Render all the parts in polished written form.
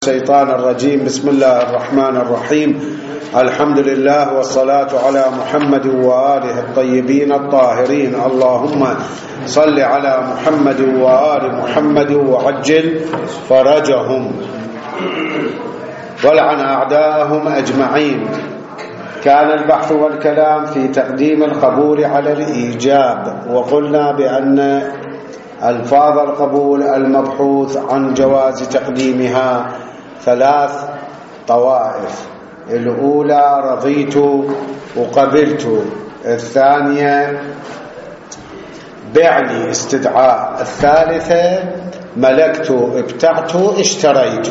الشيطان الرجيم. بسم الله الرحمن الرحيم. الحمد لله والصلاة على محمد وآله الطيبين الطاهرين. اللهم صل على محمد وآل محمد وعجل فرجهم ولعن أعداءهم أجمعين. كان البحث والكلام في تقديم القبول على الإيجاب، وقلنا بأن ألفاظ القبول المبحوث عن جواز تقديمها ثلاث طوائف: الأولى رضيت وقبلت، الثانية بعني استدعاء، الثالثة ملكت ابتعت اشتريت.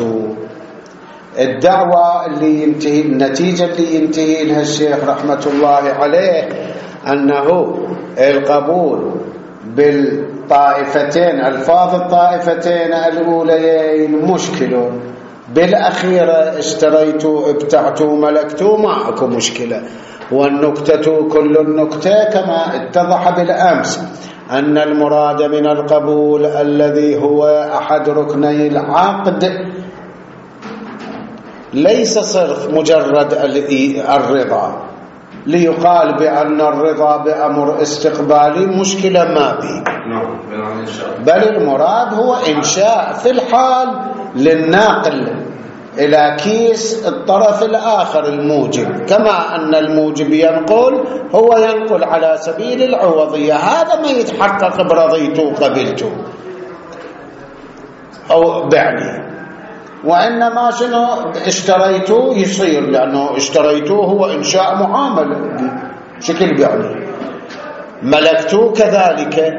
الدعوة اللي ينتهي النتيجة اللي ينتهي لها الشيخ رحمة الله عليه أنه القبول بالطائفتين، ألفاظ الطائفتين الأوليين مشكلة، بالأخيرة اشتريت ابتعت ملكت ما أكو مشكلة. والنكتة كل النكتة كما اتضح بالأمس أن المراد من القبول الذي هو أحد ركني العقد ليس صرف مجرد الرضا، ليقال بأن الرضا بأمر استقبالي مشكلة ما به، بل المراد هو إنشاء في الحال للناقل إلى كيس الطرف الآخر الموجب، كما أن الموجب ينقل هو ينقل على سبيل العوضية. هذا ما يتحقق برضيت وقبلت أو بعني. وإنما شنو اشتريت يصير، لأنه اشتريت هو إنشاء معاملة بشكل بعني، ملكت كذلك،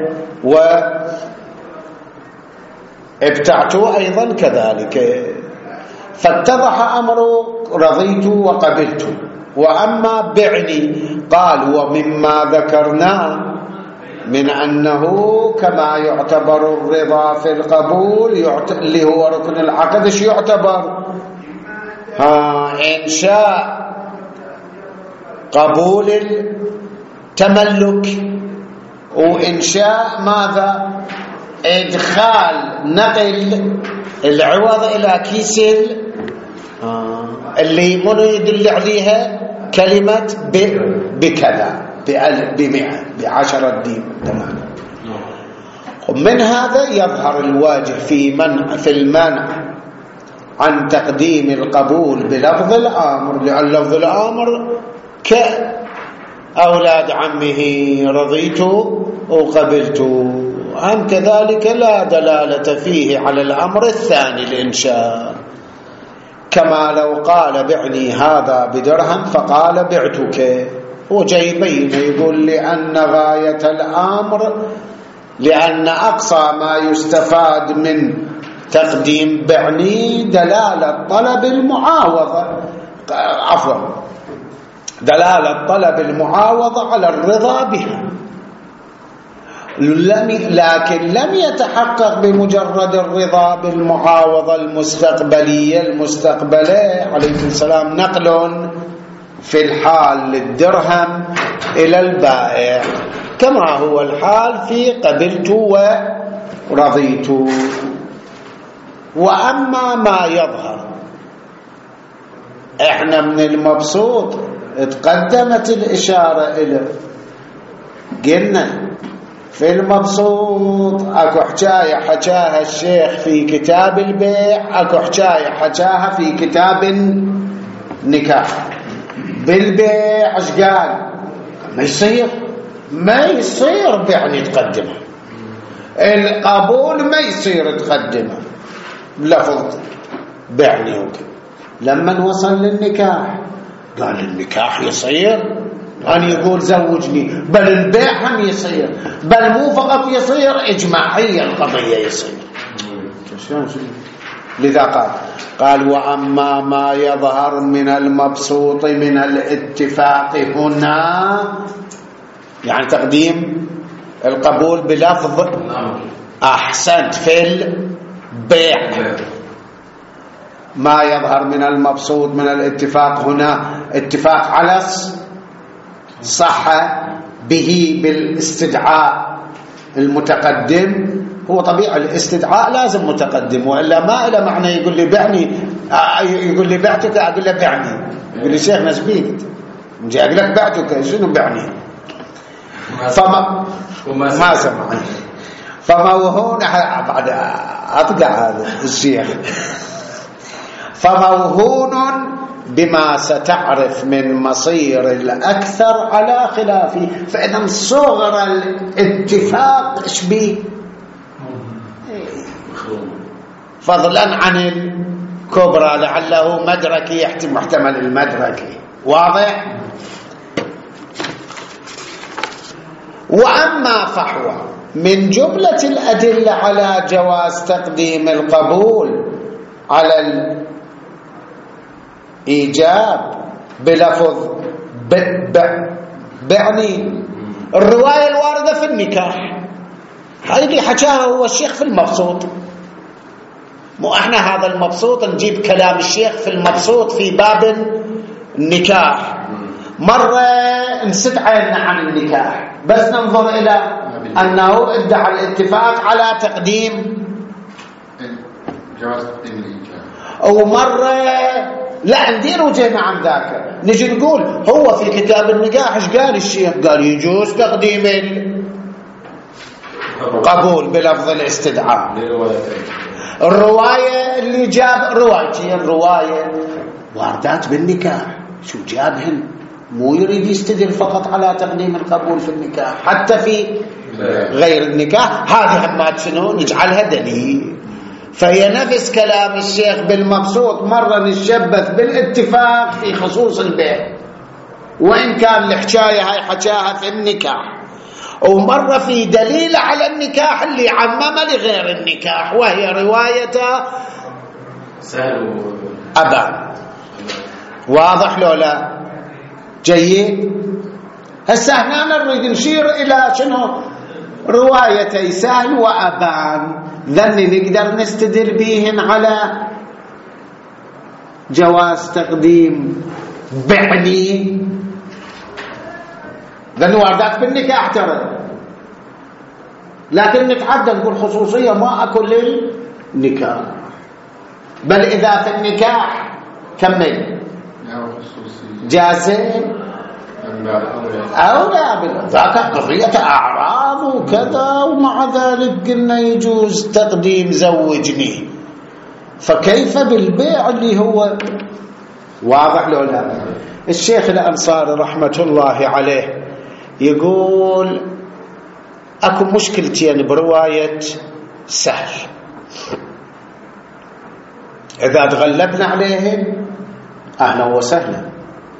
وابتعت أيضا كذلك. فاتضح أمر رضيت وقبلت. وأما بعني قال ومما ذكرنا من أنه كما يعتبر الرضا في القبول اللي هو ركن العقد، ايش يعتبر؟ إنشاء قبول التملك، وإنشاء ماذا؟ إدخال نقل العوض إلى كيس اللي منو يدل عليها كلمة بكذا ب100 ب10 دين. تمام. ومن هذا يظهر الواجب في المنع عن تقديم القبول بلفظ الأمر، لأن لفظ الأمر كأولاد عمه رضيت وقبلت، أم كذلك لا دلالة فيه على الأمر الثاني الإنشاء، كما لو قال بعني هذا بدرهم فقال بعتك، وجاي يبين يقول لأن غاية الأمر، لأن أقصى ما يستفاد من تقديم بعني دلالة طلب المعاوضة، دلالة طلب المعاوضة على الرضا بها، لكن لم يتحقق بمجرد الرضا بالمعاوضة المستقبلية المستقبلة عليه السلام نقل في الحال للدرهم إلى البائع، كما هو الحال في قبلت ورضيت. وأما ما يظهر، احنا من المبسوط اتقدمت الإشارة إليه، قلنا في المبسوط اكو حكاية حكاها الشيخ في كتاب البيع، اكو حكاية حكاها في كتاب النكاح. بالبيع ايش قال؟ ما يصير بعني تقدمه، القبول ما يصير تقدمه بلفظ بعني وكذا. لما وصل للنكاح قال النكاح يصير، أن يقول زوجني، بل البيع هم يصير، بل مو فقط يصير، إجماعيا القضية يصير. لذا قال وأما ما يظهر من المبسوط من الاتفاق هنا، يعني تقديم القبول بلفظ أحسنت في البيع، ما يظهر من المبسوط من الاتفاق هنا اتفاق على صح به بالاستدعاء المتقدم، هو طبيعي الاستدعاء لازم متقدم، وإلا ما إلى معنى يقول لي بعني، يقول لي بعتك أقول له بعني، يقول لي شيخ نسبيت نجي أقول لك بعتك شنو بعني؟ ما سمعني. فموهون بعد أطقع هذا الشيخ. فموهون بما ستعرف من مصير الأكثر على خلافه. فإذا صغر الاتفاق إيش بيه؟ فضلا عن الكبرى لعله مدركي محتمل المدركي. واضح؟ وأما فحوى من جملة الأدلة على جواز تقديم القبول على الإيجاب بلفظ بعني الرواية الواردة في النكاح، هذه اللي حكاها هو الشيخ في المبسوط. مو احنا هذا المبسوط نجيب كلام الشيخ في المبسوط في باب النكاح، مرة نسد عيننا عن النكاح بس ننظر إلى أنه ادعى الاتفاق على تقديم جواز تقديم الإيجاب، ومرة لا ندير وجهنا عن ذاك، نجي نقول هو في كتاب النكاح ايش قال الشيخ؟ قال يجوز تقديم القبول بلفظ الاستدعاء. الرواية اللي جاب روايتين، رواية واردات بالنكاح شو جابهن؟ مو يريد يستدل فقط على تقديم القبول في النكاح، حتى في غير النكاح هذه همات شنو نجعلها دليل. فهي نفس كلام الشيخ بالمبسوط، مرة نشبث بالاتفاق في خصوص البيع وإن كان الحكاية هاي حكاها في النكاح، ومرة في دليل على النكاح اللي عمم لغير النكاح وهي رواية سهل أبان. واضح لو لا؟ جيد. هسه احنا نريد نشير إلى شنو؟ روايتي سهل وأبان، ذني نقدر نستدل بيهن على جواز تقديم بعني، ذني واردات بالنكاح ترى، لكن نتعدى نقول خصوصية ما أكل للنكاح، بل إذا في النكاح كمل جازم أو لا، ذاك قضية أعراض وكذا، ومع ذلك قلنا يجوز تقديم زوجني، فكيف بالبيع اللي هو واضح لو لا؟ الشيخ الأنصاري رحمة الله عليه يقول أكو مشكلتين برواية سهل، إذا تغلبنا عليهم أهلا وسهلا،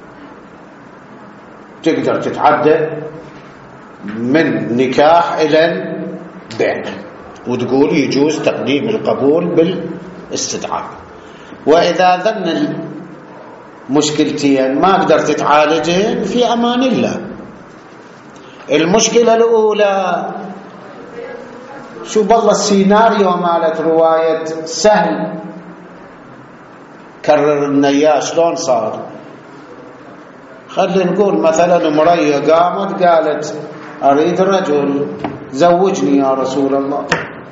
تقدر تتعدى من نكاح إلى البيع وتقول يجوز تقديم القبول بالاستدعاء. وإذا ظن المشكلتين ما قدرت تتعالجين في أمان الله. المشكلة الأولى شو بالله السيناريو مالت رواية سهل، كرر لنا شلون صار. خلينا نقول مثلا مرية قامت قالت أريد رجل زوجني يا رسول الله،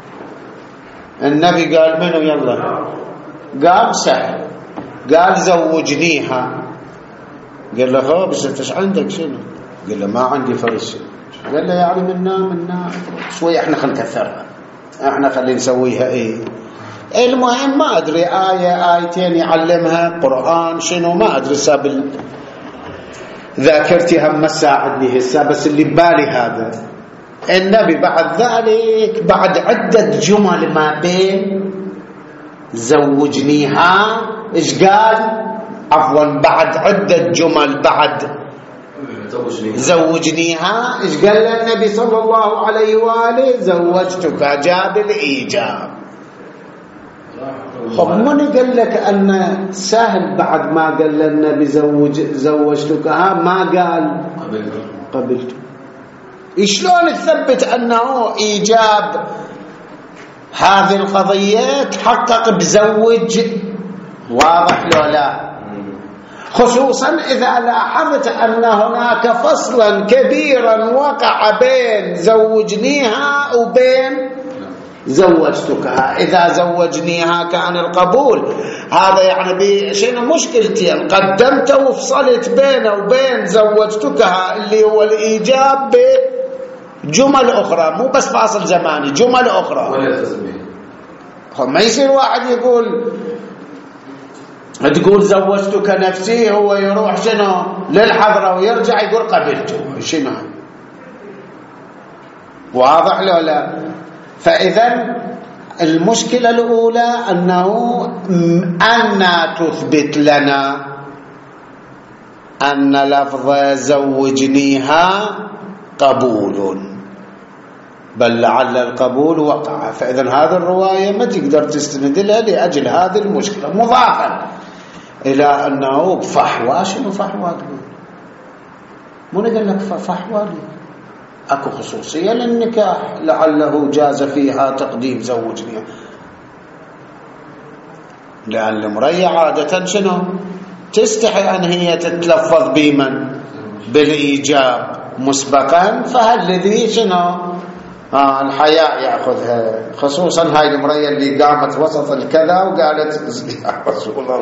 النبي قال منو يلا؟ قام سهل قال زوجنيها، قال له هو بس انت ايش عندك شنو؟ قال له ما عندي فرش. قال له يعني منا شوي احنا خلينا نكثرها، احنا خلينا نسويها ايه. المهم ما ادري آيتين يعلمها قرآن شنو ما ادري، ساب ذاكرتي هم مساعدني هسه، بس اللي ببالي هذا النبي بعد ذلك بعد عدة جمل ما بين زوجنيها ايش قال؟ عفوا بعد عدة جمل بعد زوجنيها ايش قال النبي صلى الله عليه وآله؟ زوجتك، جاب الإيجاب. خب من قال لك أن سهل بعد ما قال النبي زوجتك ما قال قبلت؟ شلون تثبت أنه إيجاب هذه القضية تحقق بزوج؟ واضح لو لا؟ خصوصا إذا لاحظت أن هناك فصلا كبيرا وقع بين زوجنيها وبين زوجتكها. إذا زوجنيها كان القبول، هذا يعني شنو مشكلتي؟ قدمت وفصلت بينه وبين زوجتكها اللي هو الإيجاب بجمل أخرى، مو بس فاصل زماني، جمل أخرى. ما يصير واحد تقول زوجتك نفسي، هو يروح شنو للحضرة ويرجع يقول قبلته. شنو واضح لو لا؟ فإذا المشكلة الأولى أنه أن تثبت لنا أن لفظ زوجنيها قبول، بل لعل القبول وقع. فإذا هذه الرواية ما تقدر تستند لها لأجل هذه المشكلة، مضافا إلى أنه بفحوى. شنو فحوى؟ مو نقول لك فحوى أكو خصوصية للنكاح، لعله جاز فيها تقديم زوجنيها، لأن المرية عادة شنو تستحي أن هي تتلفظ بمن بالإيجاب مسبقا، فهالذي شنو الحياء يأخذها، خصوصا هاي المرية اللي قامت وسط الكذا وقالت يا رسول الله.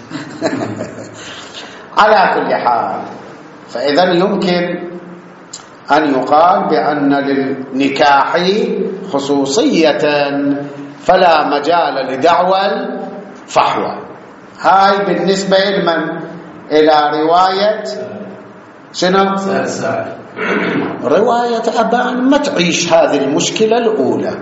على كل حال، فإذا يمكن أن يقال بأن للنكاح خصوصية فلا مجال لدعوى الفحوى. هاي بالنسبة لمن؟ إلى رواية شنو؟ رواية أبان ما تعيش هذه المشكلة الأولى،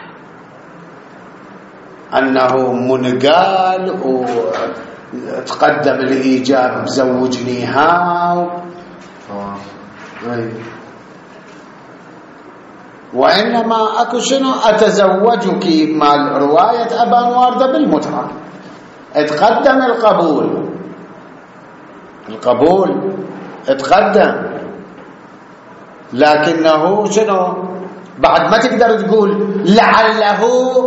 أنه منقال وتقدم الإيجاب بزوجنيها وإنما أكو شنو أتزوجك، مال رواية أبان واردة بالمتعة، اتقدم القبول اتقدم، لكنه شنو بعد ما تقدر تقول لعله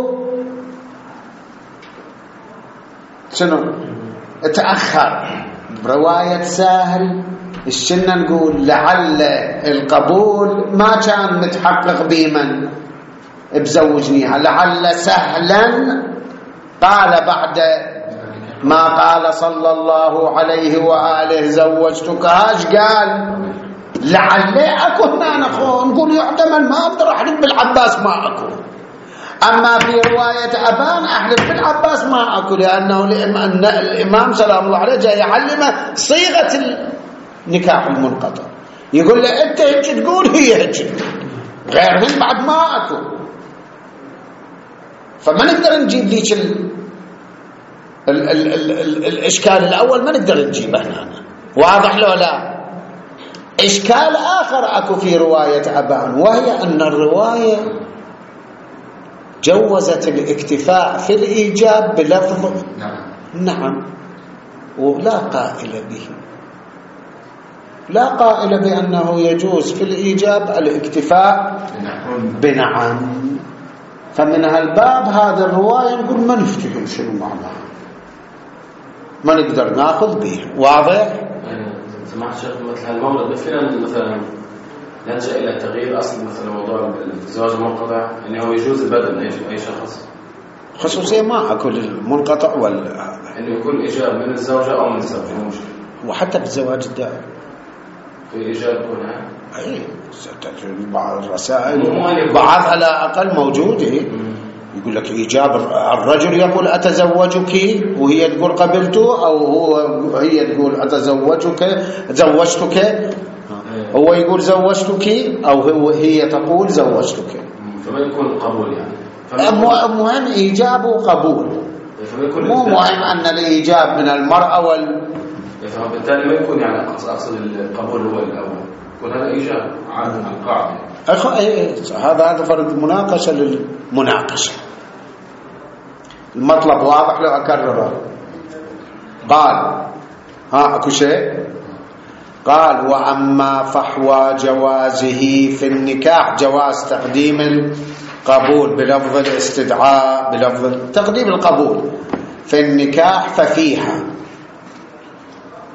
شنو اتأخر. برواية سهل الشنة نقول لعل القبول ما كان متحقق بمن بزوجنيها، لعل سهلا قال بعد ما قال صلى الله عليه وآله زوجتكهاش، قال لعل اكو هنا نقول يحتمل، ما اقدر احلف بالعباس ما اكو. اما في روايه ابان احلف بالعباس ما اكو، لانه الامام سلام الله عليه جاي يعلمه صيغه النكاح المنقطع، يقول له انت هيك تقول هي هيك، غيرهم بعد ما اكو. فما نقدر نجيب ليش الاشكال الاول، ما نقدر نجيبه هنا. واضح لو لا؟ إشكال آخر أكو في رواية أبان، وهي أن الرواية جوزت الاكتفاء في الإيجاب بلفظ نعم، ولا قائل به، لا قائل بأنه يجوز في الإيجاب الاكتفاء بنعم. فمن هالباب هذا الرواية نقول ما نفتهم شنو معناها، ما نقدر ناخذ به. واضح؟ سمعت شيخ مثل هالمورد ما فينا مثلا نلجأ إلى تغيير أصل مثلا موضوع الزواج المنقطع، يعني هو يجوز البدل أي شخص خصوصيا ما أكل المنقطع ولا إنه يكون إيجاب من الزوجة أو من الزوج، وحتى بالزواج الدائم في إيجاب يكون أي بعض الرسائل بعض على أقل موجودة يقول لك إيجاب الرجل يقول أتزوجك وهي تقول قبلته، أو هي تقول أتزوجك زوجتك، هو يقول زوجتك، أو هي تقول زوجتك. فما يكون قبول يعني، مهم إيجاب وقبول، مو مهم أن الإيجاب من المرأة فبالتالي ما يكون يعني أقصد القبول هو الأول، يكون هذا إيجاب عادة القاعدة. هذا فرق مناقشة للمناقشة. المطلب واضح لو أكرره. قال أكو شيء، قال وأما فحوى جوازه في النكاح، جواز تقديم القبول بلفظ الاستدعاء، بلفظ تقديم القبول في النكاح،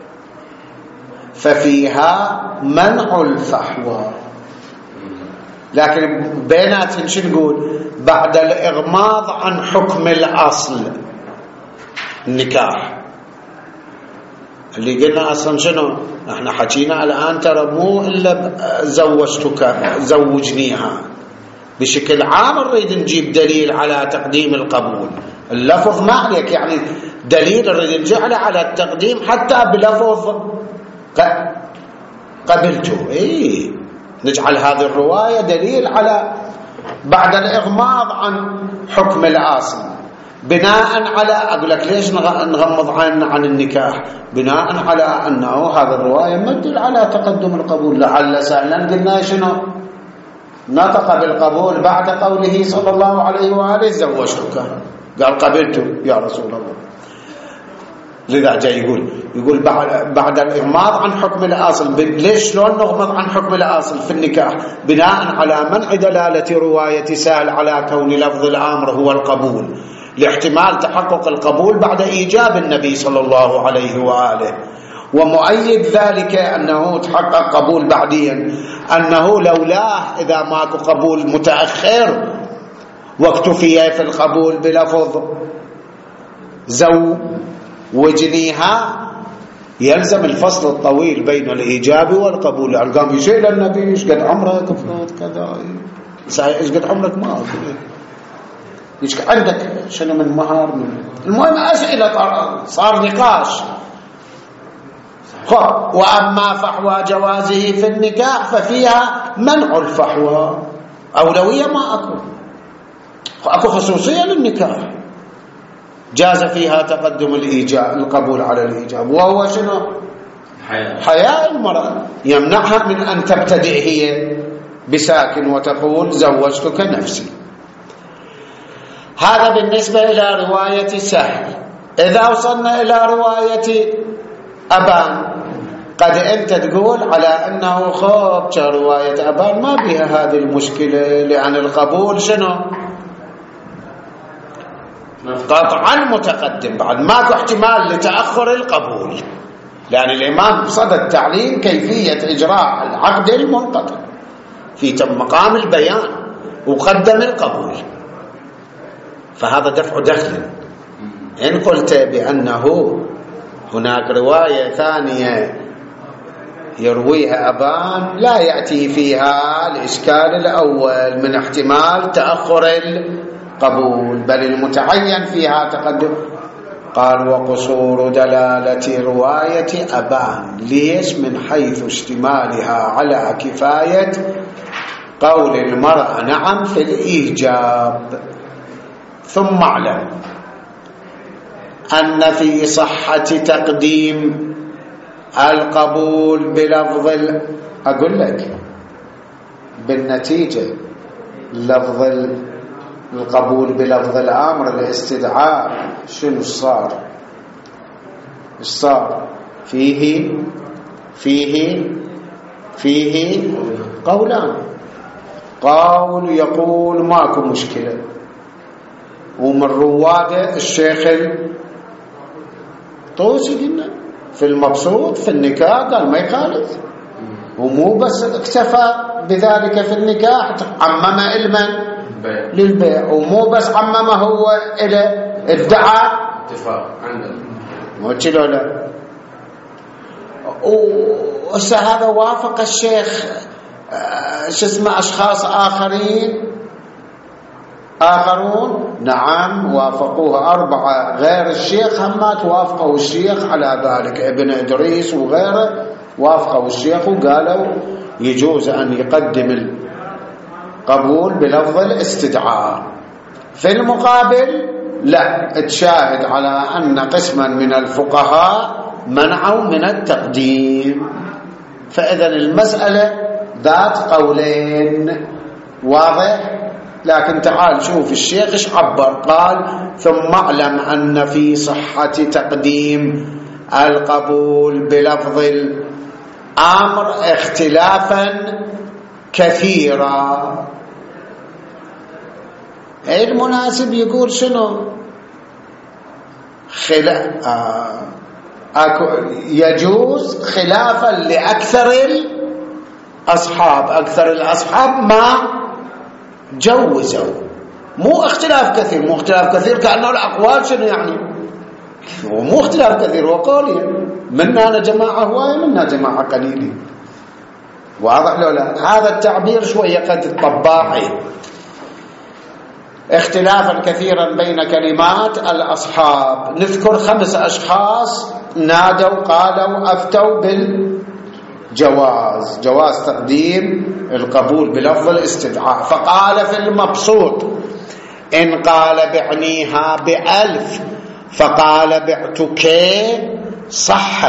ففيها منع الفحوى، لكن بيناتهم شو نقول؟ بعد الإغماض عن حكم الأصل النكاح اللي قلنا أصلا شنو؟ احنا حكينا الآن ترى مو إلا زوجتك زوجنيها، بشكل عام نريد نجيب دليل على تقديم القبول. اللفظ ما عليك، يعني دليل نريد نجعله على التقديم حتى بلفظ قبلته. نجعل هذه الرواية دليل على بعد الإغماض عن حكم الأصل، بناء على أقول لك ليش نغمض عن النكاح؟ بناء على أنه هذه الرواية ما تدل على تقدم القبول. لعل سهلا قلنا شنو؟ نطق بالقبول بعد قوله صلى الله عليه وآله زوجتك، قال قبلت يا رسول الله. لذا جاي يقول بعد الإغماض عن حكم الأصل. ليش شلون نغمض عن حكم الأصل في النكاح؟ بناء على منع دلالة رواية سهل على كون لفظ الأمر هو القبول، لاحتمال تحقق القبول بعد إيجاب النبي صلى الله عليه وآله. ومؤيد ذلك أنه تحقق قبول بعديا، أنه لولاه إذا ماكو قبول متأخر واكتفي في القبول بلفظ زوجنيها يلزم الفصل الطويل بين الإيجاب والقبول. يعني قام يشيل النبي ايش قد عمرك كذا، ايش قد عمرك ما ايش عندك شنو من مهار من المهم أسئلة صار نقاش. وأما فحوى جوازه في النكاح ففيها منع الفحوى، أولوية ما أكو خصوصية للنكاح، جاز فيها تقدم القبول على الإيجاب، وهو شنو؟ حياء المرأة يمنعها من أن تبتدئ هي بساكن وتقول زوجتك نفسي. هذا بالنسبة إلى رواية سهل. إذا وصلنا إلى رواية أبان، قد أنت تقول على أنه خب رواية أبان ما بها هذه المشكلة، لأن القبول شنو؟ قطعا متقدم، بعد ماكو احتمال لتأخر القبول، لأن الإمام بصدد التعليم كيفية إجراء العقد المنقطع في مقام البيان وقدم القبول، فهذا دفع دخل. إن قلت بأنه هناك رواية ثانية يرويها أبان لا يأتي فيها الإشكال الأول من احتمال تأخر القبول، بل المتعين فيها تقدم. قال وقصور دلالة رواية أبان، ليش؟ من حيث اشتمالها على كفاية قول المرأة نعم في الإيجاب. ثم اعلم أن في صحة تقديم القبول بلفظ أقول لك بالنتيجة لفظ القبول بلفظ الأمر الاستدعاء شنو صار؟ فيه قولان. قول يقول ماكو مشكلة، ومن رواده الشيخ الطوسي قلنا في المبسوط في النكاح قال ما يخالف، ومو بس اكتفى بذلك في النكاح، عمم علما للبيع، ومو بس عمم هو إلى ادعى اتفاق عندنا مو كذا لا. وهذا وافق الشيخ أشخاص آخرون نعم وافقوه، 4 غير الشيخ هم توافقوا الشيخ على ذلك، ابن إدريس وغيره وافقوا الشيخ وقالوا يجوز أن يقدم القبول بلفظ الاستدعاء. في المقابل لا، تشاهد على أن قسما من الفقهاء منعوا من التقديم، فإذا المسألة ذات قولين، واضح؟ لكن تعال شوف الشيخ ايش عبر، قال ثم اعلم أن في صحة تقديم القبول بلفظ الأمر اختلافا كثيرا. المناسب يقول شنو؟ يجوز خلافا لأكثر الأصحاب. أكثر الأصحاب ما جوزوا، مو اختلاف كثير، مو اختلاف كثير كأنه الأقوال شنو يعني، ومو اختلاف كثير وقولين، منا جماعة هواية منا جماعة قليلين. واضح لو لا؟ هذا التعبير شوية قد طباعي. اختلافا كثيرا بين كلمات الأصحاب. نذكر 5 أشخاص نادوا قالوا أفتوا بالجواز، جواز تقديم القبول بلفظ الاستدعاء. فقال في المبسوط إن قال بعنيها ب1000 فقال بعتك صح.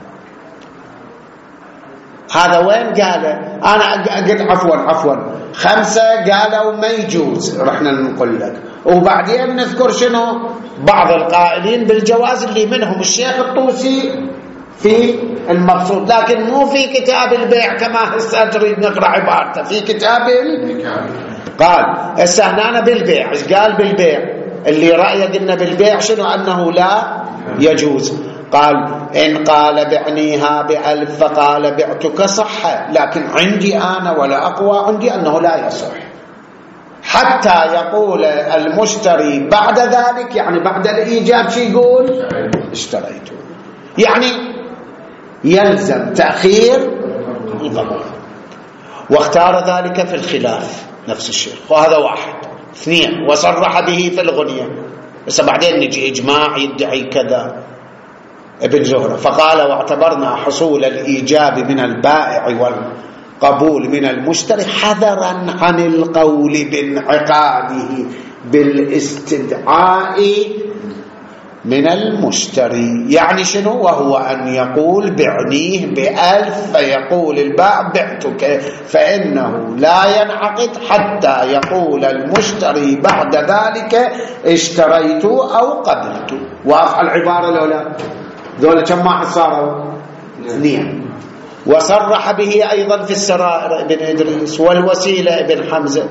هذا وين قال؟ أنا قلت عفوا 5 قالوا ما يجوز، رحنا نقول لك، وبعدين نذكر شنو بعض القائلين بالجواز اللي منهم الشيخ الطوسي في المبسوط، لكن مو في كتاب البيع كما هسه تريد نقرأ عبارته في كتاب قال هسه بالبيع. ايش قال بالبيع؟ اللي رأيه قلنا بالبيع شنو؟ أنه لا يجوز. قال إن قال بعنيها ب1000 فقال بعتك صح، لكن عندي أنا ولا أقوى عندي أنه لا يصح حتى يقول المشتري بعد ذلك، يعني بعد الإيجاب شي يقول اشتريته، يعني يلزم تأخير القبول. واختار ذلك في الخلاف نفس الشيء، وهذا 1. 2 وصرح به في الغنية. بس بعدين نجي إجماع يدعي كذا ابن زهرة. فقال واعتبرنا حصول الإيجاب من البائع والقبول من المشتري حذرا عن القول بانعقاده بالاستدعاء من المشتري. يعني شنو؟ وهو أن يقول بعنيه ب1000 فيقول البائع بعتك، فإنه لا ينعقد حتى يقول المشتري بعد ذلك اشتريت أو قبلت. واضح العبارة الأولى؟ ذولا كم واحد صاروا؟ 2. وصرح به أيضا في السرائر ابن إدريس والوسيلة ابن حمزة.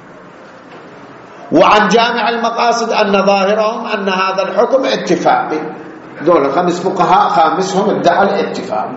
وعن جامع المقاصد أن ظاهرهم أن هذا الحكم اتفاقي. ذولا 5 فقهاء خامسهم ادعى الاتفاق.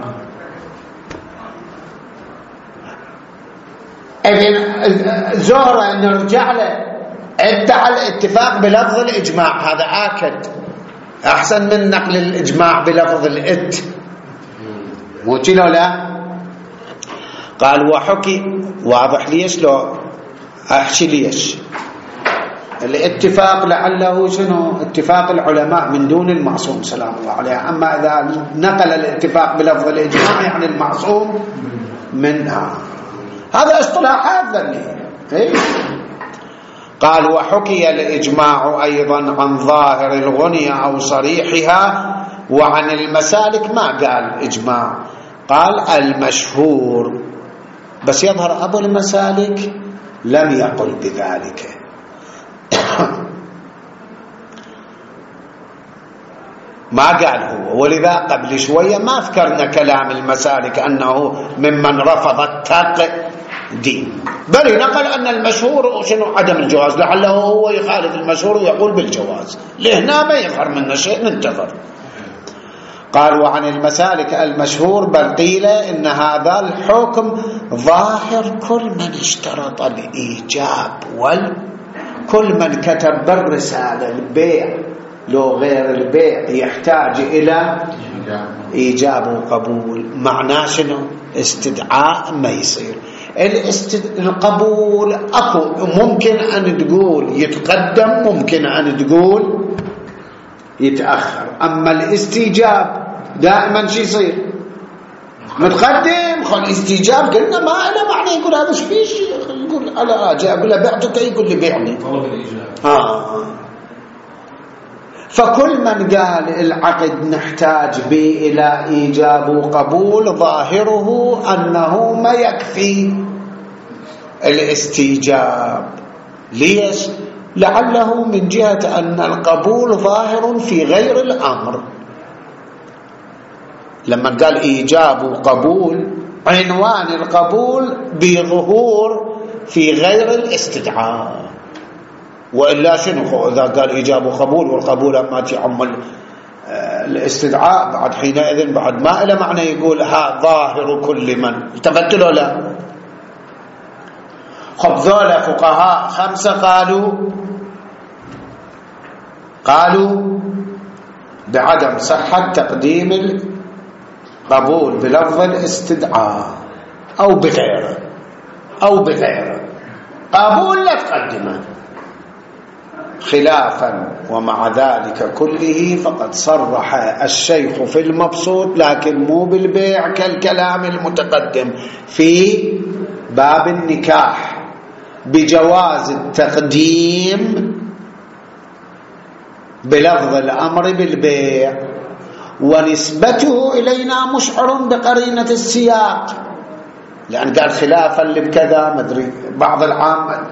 ابن زهرة نرجع له ادعى الاتفاق بلفظ الإجماع، هذا آكد أحسن من نقل الإجماع بلفظ الإت، مو كده لا؟ قال وحكي. واضح ليش؟ لو أحكي ليش الاتفاق لعله شنو؟ اتفاق العلماء من دون المعصوم سلام الله عليه. أما إذا نقل الاتفاق بلفظ الإجماع يعني المعصوم منها. هذا اصطلاحات ذنية. قال وحكي الإجماع أيضا عن ظاهر الغنية أو صريحها، وعن المسالك ما قال إجماع، قال المشهور. بس يظهر أبو المسالك لم يقل بذلك. ما قال هو، ولذا قبل شوية ما ذكرنا كلام المسالك أنه ممن رفض التقديم، بل نقل أن المشهور شنو؟ عدم الجواز، لعله هو يخالف المشهور ويقول بالجواز. لهنا ما يظهر منا شيء، ننتظر. قال وعن المسالك المشهور بل قيل إن هذا الحكم ظاهر كل من اشترط الإيجاب كل من كتب بالرسالة البيع لو غير البيع يحتاج إلى إيجاب وقبول. معناه شنو؟ استدعاء ما يصير. القبول أكو ممكن أن تقول يتقدم، ممكن أن تقول يتأخر. أما الاستيجاب دائما شي يصير متقدم. خل استيجاب قلنا ما له معنى يقول هذا ايش فيه شيء، يقول انا اجي اقول له بعتك يقول لي بيعني طلب الايجاب. فكل من قال العقد نحتاج به الى ايجاب وقبول ظاهره انه ما يكفي الاستيجاب. ليش؟ لعله من جهة ان القبول ظاهر في غير الامر. لما قال إيجاب وقبول عنوان القبول بظهور في غير الاستدعاء، وإلا شنو إذا قال إيجاب وقبول والقبول ما تعمل الاستدعاء بعد حينئذ بعد ما إلى معنى يقول ها ظاهر كل من تبدلوا لا. خب ذولا فقهاء 5 قالوا بعدم صحة تقديم القبول بلفظ الاستدعاء أو بغيره قبول لا تقدمه، خلافا ومع ذلك كله فقد صرح الشيخ في المبسوط لكن مو بالبيع كالكلام المتقدم في باب النكاح بجواز التقديم بلفظ الأمر بالبيع، ونسبته إلينا مشعر بقرينة السياق، لأن قال خلافا لبكذا مدري بعض العامة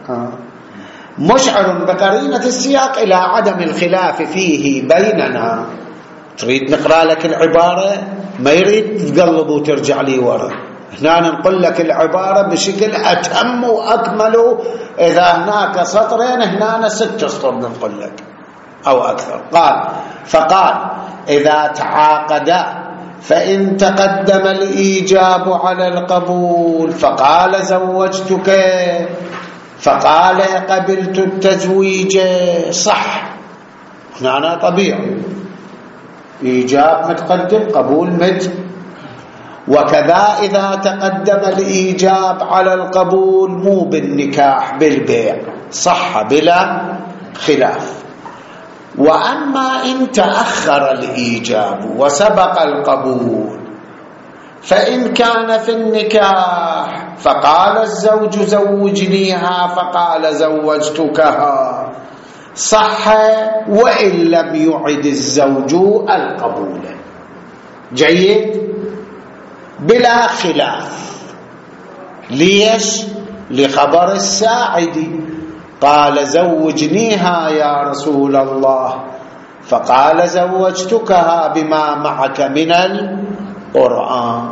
مشعر بقرينة السياق إلى عدم الخلاف فيه بيننا. تريد نقرأ لك العبارة؟ ما يريد تقلب وترجع لي ورا، هنا نقول لك العبارة بشكل أتم وأكمل. إذا هناك سطرين هنا 6 سطور نقول لك أو أكثر. فقال إذا تعاقدا فإن تقدم الإيجاب على القبول فقال زوجتك فقال قبلت التزويج صح، هنا طبيعي إيجاب متقدم قبول مت. وكذا إذا تقدم الإيجاب على القبول مو بالنكاح بالبيع صح بلا خلاف. وأما إن تأخر الإيجاب وسبق القبول فإن كان في النكاح فقال الزوج زوجنيها فقال زوجتكها صح وإن لم يعد الزوج القبول. جيد بلا خلاف. ليش؟ لخبر الساعدي قال زوجنيها يا رسول الله فقال زوجتكها بما معك من القرآن،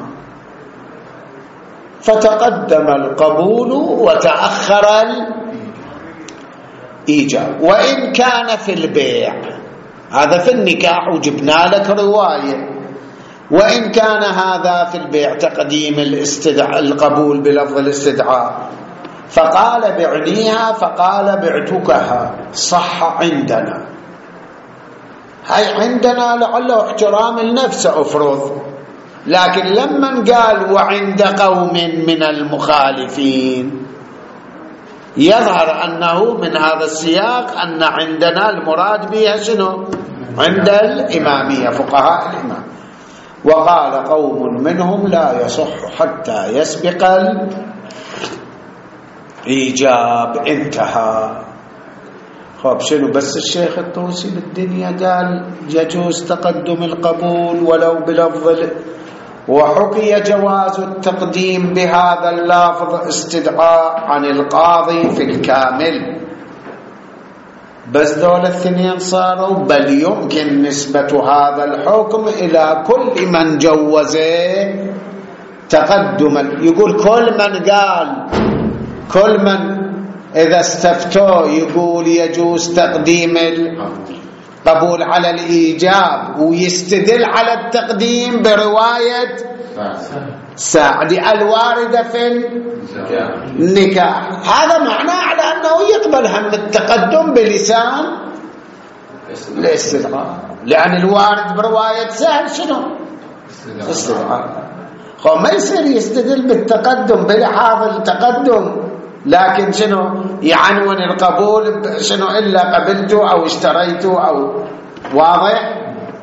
فتقدم القبول وتأخر الإيجاب. وإن كان في البيع، هذا في النكاح وجبنا لك رواية، وإن كان هذا في البيع تقديم القبول بلفظ الاستدعاء فقال بعنيها فقال بعتكها صح عندنا. هاي عندنا لعله احترام النفس أفرض، لكن لما قال وعند قوم من المخالفين يظهر أنه من هذا السياق أن عندنا المراد بها شنو؟ عند الإمامية فقهاء الإمام. وقال قوم منهم لا يصح حتى يسبق الإيجاب. انتهى. خب شنو بس الشيخ الطوسي بالدنيا قال يجوز تقدم القبول ولو بلفظ، وحكي جواز التقديم بهذا اللفظ استدعاء عن القاضي في الكامل. بس دول الاثنين صاروا بل يمكن نسبة هذا الحكم إلى كل من جوزه تقدم. يقول كل من قال، كل من إذا استفتوا يقول يجوز تقديم القبول على الإيجاب ويستدل على التقديم برواية ساعدي الواردة في النكاح، هذا معناه على أنه يقبل هم التقدم بلسان الاستدعاء، لأن الوارد برواية سهل شنو؟ استدعاء. ما يصير يستدل بالتقدم بلحاظ التقدم لكن شنو يعنون القبول شنو إلا قبلته أو اشتريته أو واضح.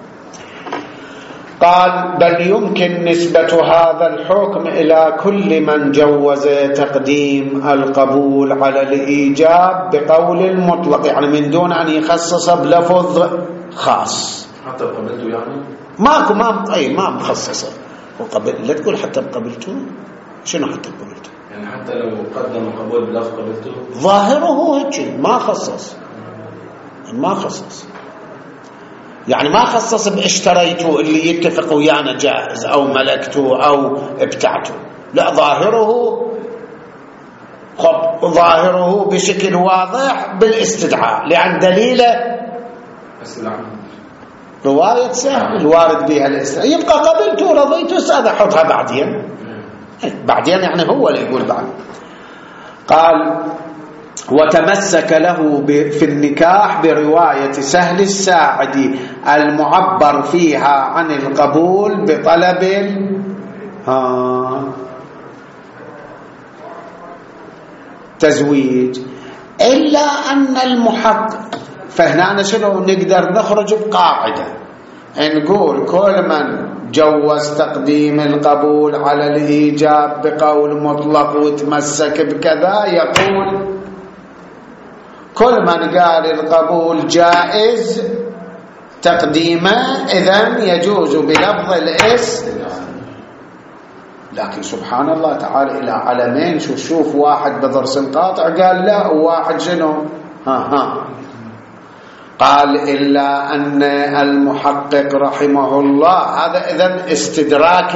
قال بل يمكن نسبة هذا الحكم إلى كل من جوز تقديم القبول على الإيجاب بقول المطلق، يعني من دون أن يخصص بلفظ خاص. حتى قبلته يعني ماكو ما مخصصة. وقبل لا تقول حتى قبلته، شنو حتى قبلته؟ يعني حتى لو قدم القبول بلفظ قبلته ظاهره هيك ما خصص، يعني ما خصص باشتريته اللي يتفق ويانا جائز أو ملكته أو ابتعته، لا ظاهره بشكل واضح بالاستدعاء، لأن دليله رواية سهل الوارد بها الاستدعاء. يبقى قبلته رضيته هذا حطها بعدين يعني هو اللي يقول بعد. قال وتمسك له في النكاح برواية سهل الساعدي المعبر فيها عن القبول بطلب تزويج، إلا أن المحقق. فهنا شنو نقدر نخرج بقاعدة نقول كل من جوز تقديم القبول على الإيجاب بقول مطلق وتمسك بكذا يقول كل من قال القبول جائز تقديمه إذن يجوز بلفظ الاستئذان. لكن سبحان الله تعالى إلى علمين. شوف واحد بضرس القاطع قال لا، وواحد شنو قال إلا أن المحقق رحمه الله هذا إذن استدراك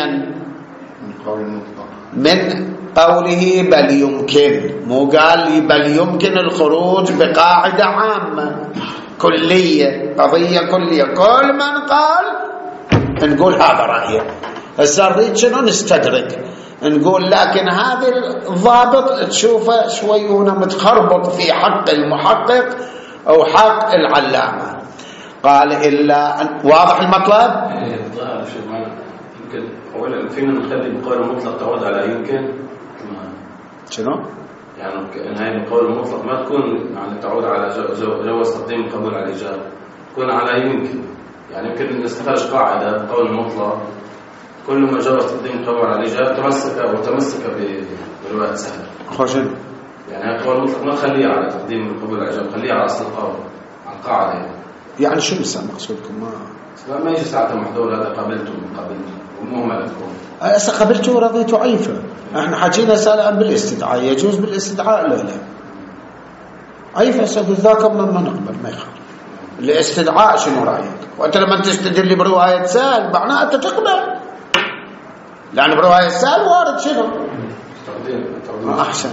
من قوله بل يمكن، مو قال بل يمكن الخروج بقاعدة عامة كلية، قضية كلية. كل من قال نقول هذا رأيه. السرديد شنو نستدرك نقول لكن هذا الضابط تشوفه شوي هنا متخربط في حق المحقق أو حق العلامة. قال إلا أن واضح المطلب. يمكن أولا فينا نخلي القول المطلق تعود على يمكن شنو؟ يعني هاي القول المطلق ما تكون يعني تعود على جواز تقديم القبول على الإيجاب، تكون على يمكن. يعني يمكن نستخرج قاعدة القول المطلق كل ما جوز تقديم القبول على الإيجاب تمسك برواية سهل. خوشن. يعني القول المطلق ما تخليه على تقديم القبول على الإيجاب، خليه على أصل القول، على القاعدة. يعني شو مقصودكم؟ ما يجي ساعة محظور هذا قابلته ومهمة تكون هسه قبلته ورضيته عيفة. احنا حكينا سالا بالاستدعاء، يجوز بالاستدعاء لا عيفة سد ذاك ما نقبل ما يخالف. الاستدعاء شنو رايك؟ وانت لما تستدل لي برواية سال معناه انت تقبل، لان برواية سال وارد شنو احسن.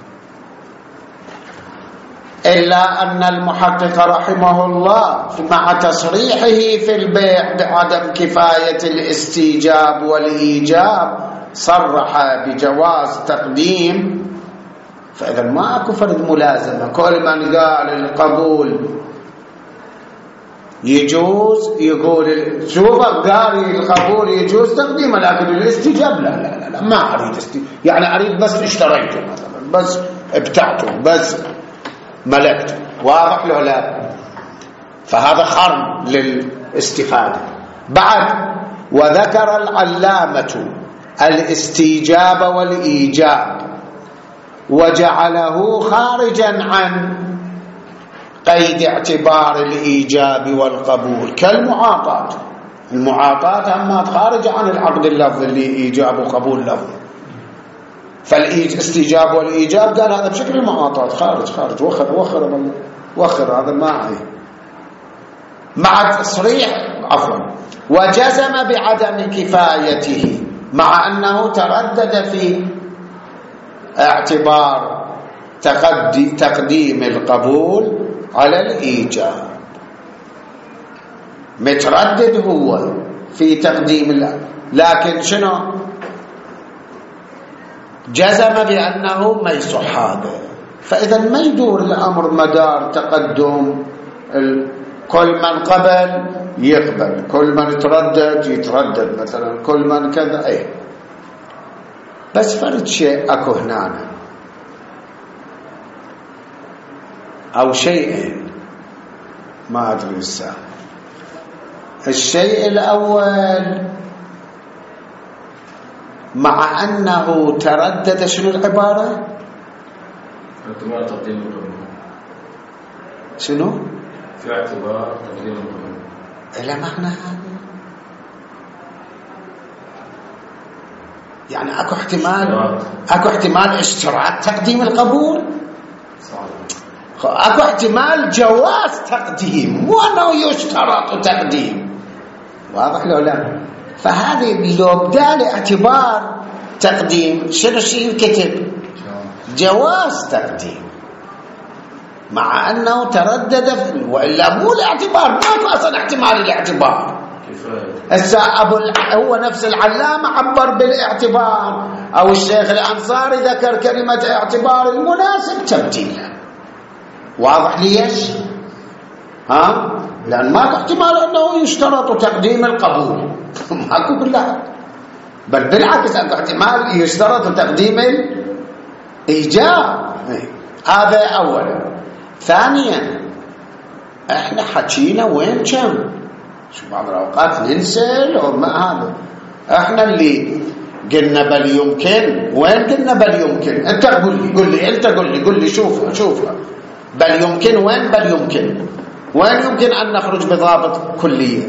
إلا أن المحقق رحمه الله مع تصريحه في البيع بعدم كفاية الاستيجاب والإيجاب صرح بجواز تقديم. فإذا ما أكو فرد ملازمة. كل من قال القبول يجوز يقول شوف قال القبول يجوز تقديمه، لكن الاستيجاب لا لا لا ما أريد يعني أريد بس اشتريته مثلا، بس ابتعته، بس ملكته. واضح له لا؟ فهذا خرم للاستفادة. بعد وذكر العلامة الاستيجاب والإيجاب وجعله خارجا عن قيد اعتبار الإيجاب والقبول كالمعاطاة. المعاطاة أما خارج عن العقد اللفظي اللي إيجاب وقبول لفظي، فالاستيجاب والإيجاب قال هذا بشكل المعاطاة خارج وخر هذا ما عليه. مع تصريح وجزم بعدم كفايته مع أنه تردد في اعتبار تقديم القبول على الإيجاب. متردد هو في تقديم لكن شنو جزم بأنه ما يصح هذا. فإذا ما يدور الأمر مدار تقدم كل من قبل يقبل، كل من يتردد مثلا، كل من كذا بس فرد شيء أكو هنا أو شيئين ما أدري الساعة. الشيء الأول مع أنه تردد شنو العبارة؟ اعتبار تقديم القبول. شنو؟ في اعتبار تقديم القبول. إلى معنى هذا يعني أكو احتمال اشتراط تقديم القبول، أكو احتمال جواز تقديم مو أنه يشترط تقديم. واضح لو لا؟ فهذه لو بدال اعتبار تقديم شنو الشيء كتب جواز تقديم مع أنه تردد وإلا مو الاعتبار، ماكو أصلا احتمال الاعتبار. هو نفس العلامة عبر بالاعتبار، أو الشيخ الأنصاري ذكر كلمة اعتبار المناسب تبديلها. واضح ليش؟ لأن ماكو احتمال أنه يشترط تقديم القبول ماكو بالله، بل بالعكس أكو احتمال يشترط تقديم الإيجاب. هذا أولا. ثانيا احنا حكينا وين كم شو بعض الأوقات ننسى لو ما هذا احنا اللي قلنا بل يمكن. وين قلنا بل يمكن؟ انت قل لي شوفها بل يمكن. وين بل يمكن؟ وين يمكن أن نخرج بضابط كلية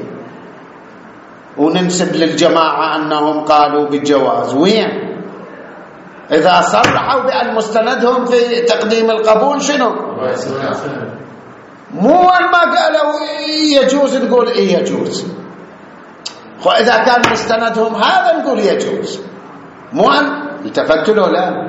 وننسب للجماعة أنهم قالوا بالجواز؟ وين؟ إذا صرحوا بأن مستندهم في تقديم القبول شنو؟ مو ما قالوا يجوز نقول إيه يجوز. وإذا كان مستندهم هذا نقول يجوز. مو أن التفتوا له لا.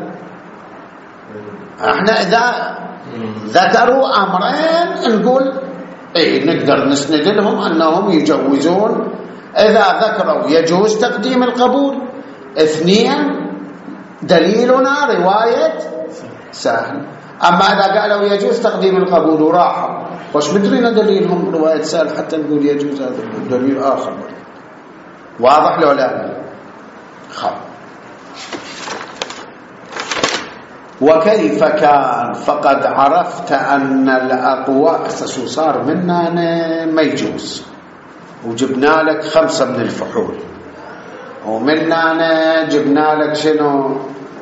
احنا إذا ذكروا أمرين نقول إيه نقدر نسند لهم أنهم يجوزون. إذا ذكروا يجوز تقديم القبول. اثنين دليلنا رواية سهل. أما إذا قالوا يجوز تقديم القبول وراحوا وش بدرينا دليلهم رواية سهل حتى نقول يجوز، هذا دليل آخر. واضح لو لا؟ وكيف كان فقد عرفت أن الأقوى شو صار منا ما يجوز، وجبنا لك 5 من الفحول، ومنا جبنا لك شنو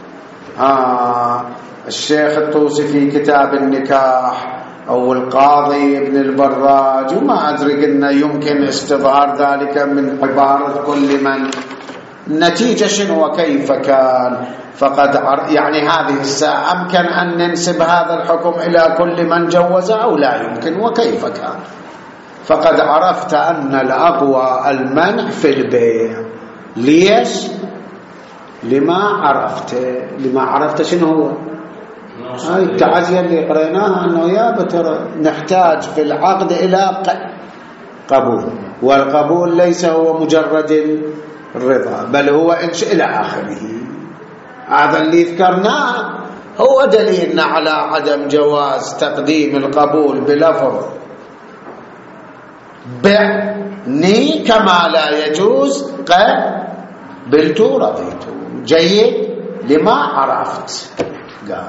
الشيخ الطوسي في كتاب النكاح أو القاضي ابن البراج، وما أدري قلنا يمكن استظهار ذلك من عبارة كل من. النتيجة شنو؟ وكيف كان فقد يعني هذه الساعة أمكن أن ننسب هذا الحكم إلى كل من جوز أو لا يمكن؟ وكيف كان فقد عرفت أن الأقوى المنع في البيع. ليش؟ لما عرفت شنو هو؟ هاي التعزية اللي قريناها أنه يا ترى نحتاج في العقد إلى قبول، والقبول ليس هو مجرد الرضا بل هو إنشاء إلى آخره. هذا اللي ذكرناه هو دليلنا على عدم جواز تقديم القبول بلفظ بعني كما لا يجوز قبلت رضيت. جيد لما عرفت. قال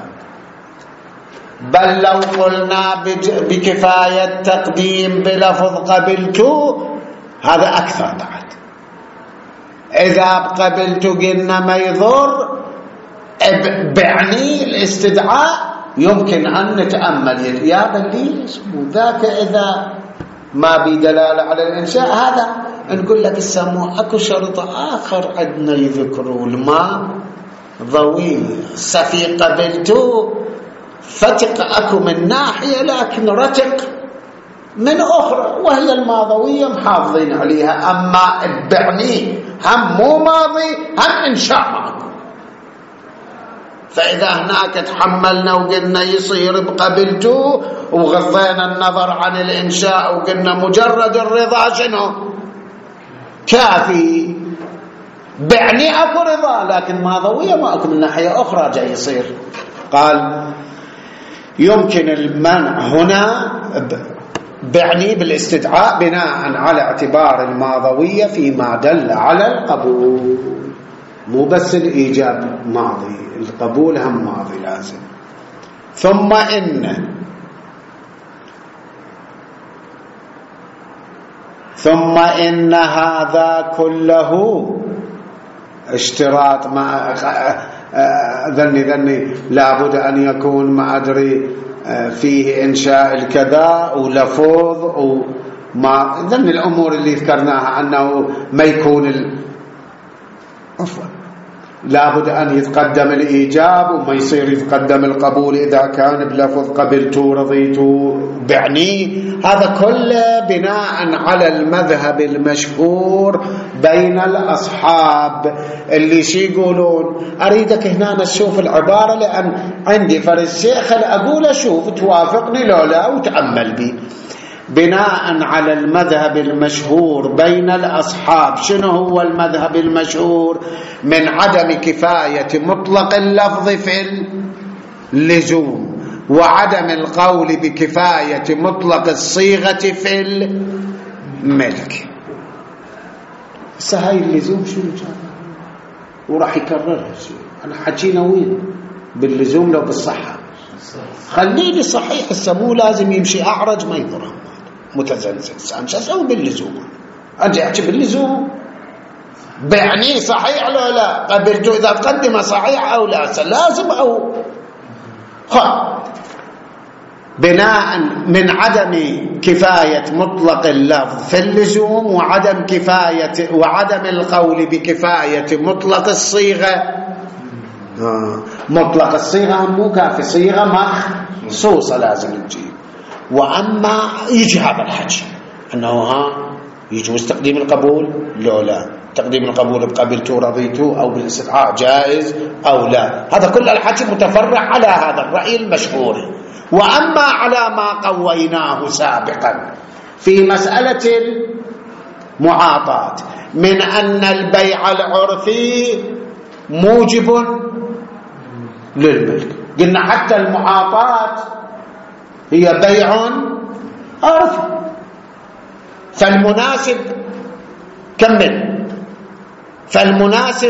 بل لو قلنا بكفاية تقديم بلفظ قبلت هذا أكثر بعد. إذا قبلت قلنا ما يضر، بعني الاستدعاء يمكن أن نتأمل يا بليش وذاك إذا ما بدلالة على الإنشاء. هذا نقول لك السموع أكو شرط آخر عندنا يذكروا الماء ضوي سفي قبلتو فتق أكو من ناحية لكن رتق من أخرى، وهي الماضوية محافظين عليها. أما بعني هم مو ماضي هم إنشاء معكم. فإذا هناك تحملنا وقلنا يصير بقبلتو وغضينا النظر عن الإنشاء وقلنا مجرد الرضا شنو كافي. بعني أكو رضا لكن ماضوية ما أكو من ناحية أخرى جاي يصير. قال يمكن المنع هنا بعني بالاستدعاء بناء على اعتبار الماضوية فيما دل على القبول، مو بس الإيجاب ماضي، القبول هم ماضي لازم. ثم إن هذا كله اشتراط ما ذني لابد أن يكون ما أدري فيه إنشاء الكذا ولفظ وما ذني الأمور اللي ذكرناها أنه ما يكون لابد أن يتقدم الإيجاب وما يصير يتقدم القبول إذا كان بلفظ قبلت رضيت بعني. هذا كله بناء على المذهب المشهور بين الأصحاب اللي شي يقولون. أريدك هنا نشوف العبارة لأن عندي فرس شيخ أقول أشوف توافقني لو لا وتأمل بي. بناء على المذهب المشهور بين الأصحاب. شنو هو المذهب المشهور؟ من عدم كفاية مطلق اللفظ في اللزوم، وعدم القول بكفاية مطلق الصيغة في الملك. هاي اللزوم شو وراح يكررها أنا حكينا وين باللزوم لو بالصحة؟ خليني صحيح مو لازم يمشي أعرج ما يضره متزلزل. أنا شو أسوي باللزوم؟ أجي أحكي باللزوم بعني صحيح لو لا؟ قبلته إذا تقدم صحيح أو لا، لازم أو بناء من عدم كفاية مطلق اللفظ في اللزوم وعدم القول بكفاية مطلق الصيغة. مطلق الصيغة مو كافي، صيغة مخصوصة لازم تجيب. وأما يجي هذا الحكي أنه يجوز تقديم القبول لو لا، تقديم القبول بقبلته رضيته أو بالاستدعاء جائز أو لا، هذا كل الحكي متفرع على هذا الرأي المشهور. وأما على ما قويناه سابقا في مسألة المعاطاة من أن البيع العرفي موجب للملك، قلنا حتى المعاطاة هي بيع عرفي، فالمناسب كمل، فالمناسب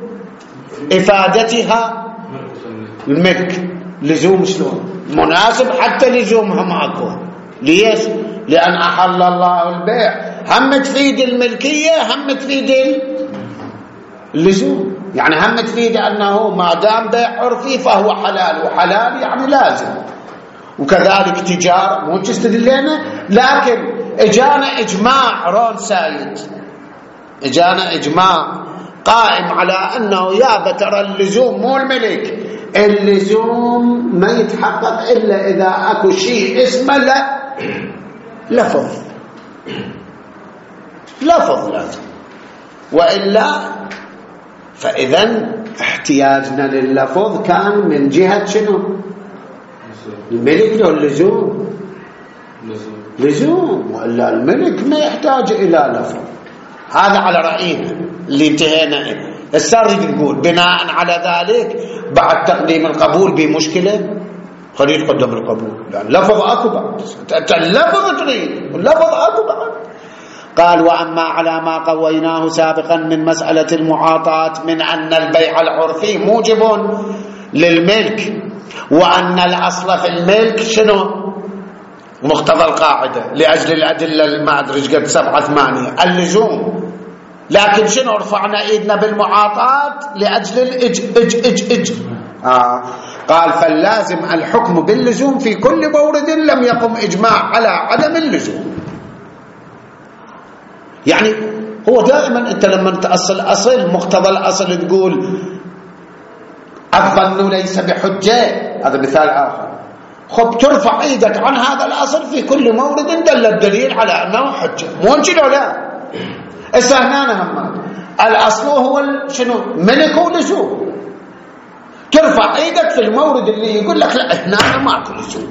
إفادتها الملك. لزوم شلون مناسب؟ حتى لزومها ماكو. ليش؟ لأن أحل الله البيع، هم تفيد الملكية هم تفيد اللزوم، يعني هم تفيد أنه ما دام بيع عرفي فهو حلال، وحلال يعني لازم. وكذلك تجار مو تستدلنا، لكن اجانا اجماع رون سايد، اجانا اجماع قائم على انه يا بترى اللزوم مو الملك، اللزوم ما يتحقق الا اذا اكو شيء اسمه لفظ لازم، والا فاذا احتياجنا لللفظ كان من جهه شنو؟ الملك له لزوم، وإلا الملك ما يحتاج إلى لفظ. هذا على رأينا اللي انتهينا. السارج نقول بناء على ذلك بعد تقديم القبول بمشكلة، خليه يقدم القبول لأن لفظ أكبر، اللفظ تريد اللفظ أكبر. قال وأما على ما قويناه سابقا من مسألة المعاطاة من أن البيع العرفي موجب للملك، وأن الأصل في الملك شنو؟ مقتضى القاعدة لأجل الأدلة ما أدري قد 7-8 اللزوم، لكن شنو رفعنا إيدنا بالمعاطاة لأجل الإج. قال فاللازم الحكم باللزوم في كل مورد لم يقم إجماع على عدم اللزوم. يعني هو دائما أنت لما تأصل أصل مقتضى الأصل تقول الظن ليس بحجة، هذا مثال آخر. خب ترفع ايدك عن هذا الأصل في كل مورد دل الدليل على أنه حجة، مو انت لا استهنانا هم الأصل هو شنو؟ ملك ولزوم. ترفع ايدك في المورد اللي يقول لك لا هنا ماكو لزوم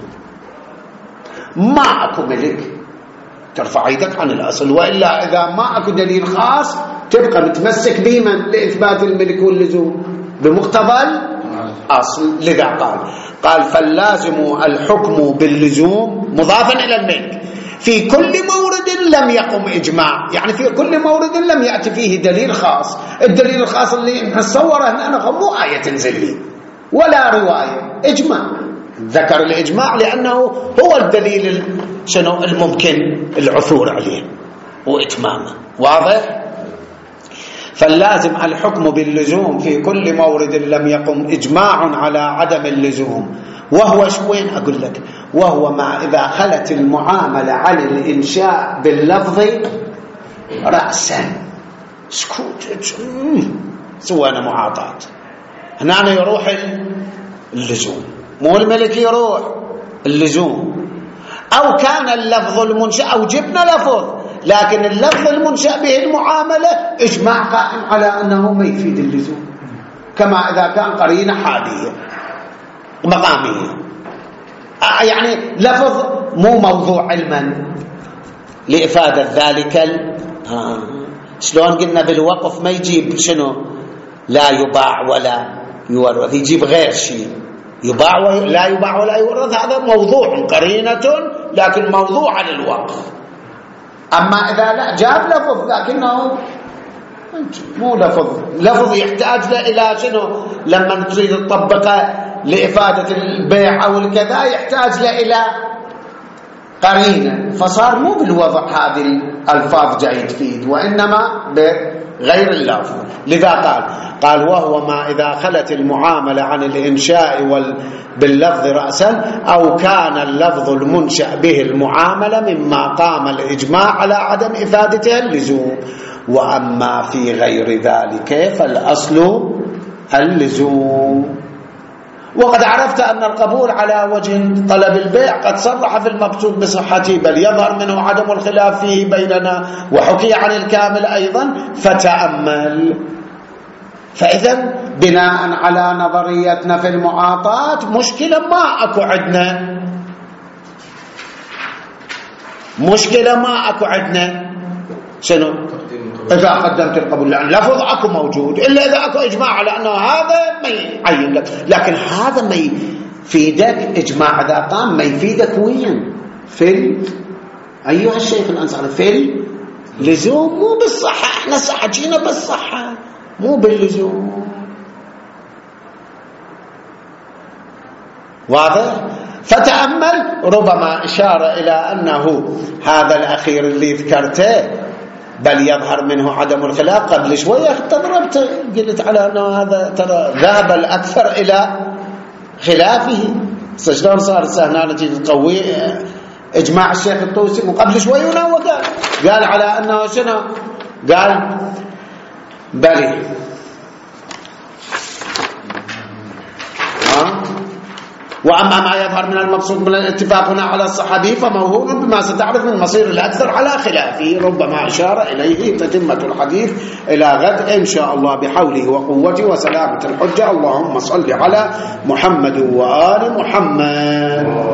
ماكو ملك، ترفع ايدك عن الأصل. وإلا إذا ماكو دليل خاص تبقى متمسك بمن لإثبات الملك واللزوم بمقتضى الأصل. لذا قال فاللازم الحكم باللزوم مضافا إلى الملك في كل مورد لم يقم إجماع، يعني في كل مورد لم يأتي فيه دليل خاص. الدليل الخاص اللي نصوره هنا مو آية تنزل لي ولا رواية، إجماع. ذكر الإجماع لأنه هو الدليل شنو الممكن العثور عليه وإتمامه. واضح؟ فاللازم الحكم باللزوم في كل مورد لم يقم إجماع على عدم اللزوم، وهو وين أقول لك؟ وهو ما إذا خلت المعاملة عن الإنشاء باللفظ رأسا سكوت سوانا معاطاة، هنا يروح اللزوم، مو الملك يروح اللزوم. أو كان اللفظ المنشأ أو جبنا لفظ لكن اللفظ المنشأ به المعاملة إجماع قائم على أنه ما يفيد اللزوم، كما إذا كان قرينة حالية مقامية، يعني لفظ مو موضوع علما لإفادة ذلك شلون قلنا بالوقف ما يجيب شنو لا يباع ولا يورث، يجيب غير شيء، يباع لا يباع ولا يورث، هذا موضوع قرينة لكن موضوع للوقف. أما إذا لا جاب لفظ لكنه مو لفظ يحتاج إلى شنو لما تريد تطبقه لإفادة البيع أو الكذا يحتاج إلى قرينة، فصار مو بالوضع هذه الألفاظ جاي تفيد وإنما بغير اللفظ. لذا قال وهو ما إذا خلت المعاملة عن الإنشاء باللفظ رأسا أو كان اللفظ المنشأ به المعاملة مما قام الإجماع على عدم إفادته اللزوم، وأما في غير ذلك فالأصل اللزوم. وقد عرفت أن القبول على وجه طلب البيع قد صرح في المقصود بصحته، بل يظهر منه عدم الخلاف فيه بيننا، وحكي عن الكامل أيضا، فتأمل. فإذا بناء على نظريتنا في المعاطات مشكلة ما أكو عندنا، مشكلة ما أكو عندنا شنو إذا قدمت القبول، لأن لفظ أكو موجود، إلا إذا أكو إجماع على أنه هذا ما يعين لك، لكن هذا ما يفيدك إجماع إذا قام ما يفيدك وين في أيها الشيخ الأنصاري في اللزوم مو بالصحة. إحنا صحة جينا بالصحة مو باللزوم. واضح؟ فتأمل ربما إشارة إلى أنه هذا الأخير اللي ذكرته بل يظهر منه عدم الخلاف. قبل شوية ضربت قلت على أنه هذا ترى ذهب الأكثر إلى خلافه، شلون صار هنا نتيجة تقوي إجماع الشيخ الطوسي، وقبل شوية قال على أنه شنو قال بلي وأما ما يظهر من المقصود من الاتفاق هنا على الصحابي فموهوم بما ستعرف من مصير الأكثر على خلافه، ربما أشار إليه تتمة الحديث إلى غد إن شاء الله بحوله وقوته وسلامة الحجة. اللهم صل على محمد وآل محمد.